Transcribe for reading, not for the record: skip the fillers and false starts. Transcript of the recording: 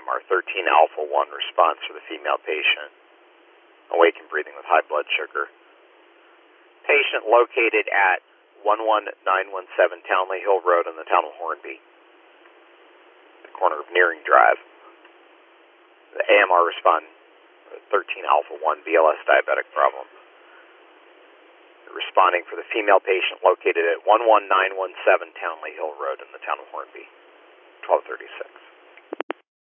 AMR 13 Alpha 1 response for the female patient, awake and breathing with high blood sugar. Patient located at 11917 Townley Hill Road in the town of Hornby, the corner of Nearing Drive. The AMR respond 13 Alpha 1 BLS diabetic problem. Responding for the female patient located at 11917 Townley Hill Road in the town of Hornby, 1236.